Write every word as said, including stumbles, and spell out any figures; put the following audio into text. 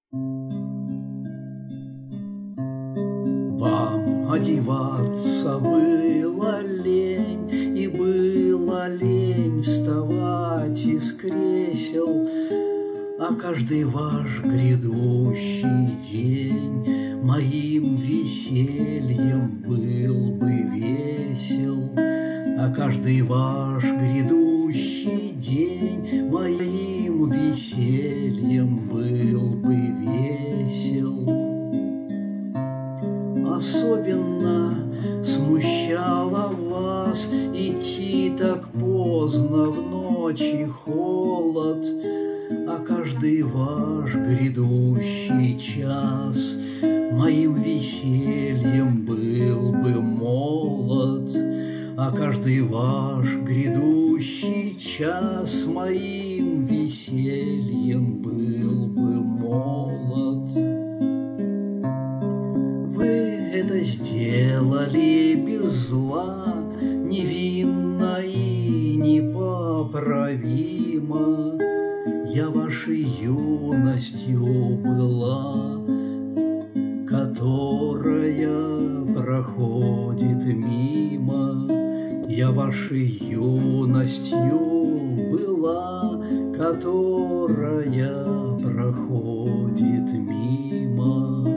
Вам одеваться было лень, и было лень вставать из кресел, а каждый ваш грядущий день моим весельем был бы весел, а каждый ваш грядущий день моим весельем был бы весел. Особенно смущало вас идти так поздно в ночи холод, а каждый ваш грядущий час моим весельем был бы молод, а каждый ваш грядущий час моим весельем был бы молод. Вы это сделали без зла, невинно и непоправимо. Я вашей юностью была, которая проходит мимо. Я вашей юностью была, которая проходит мимо.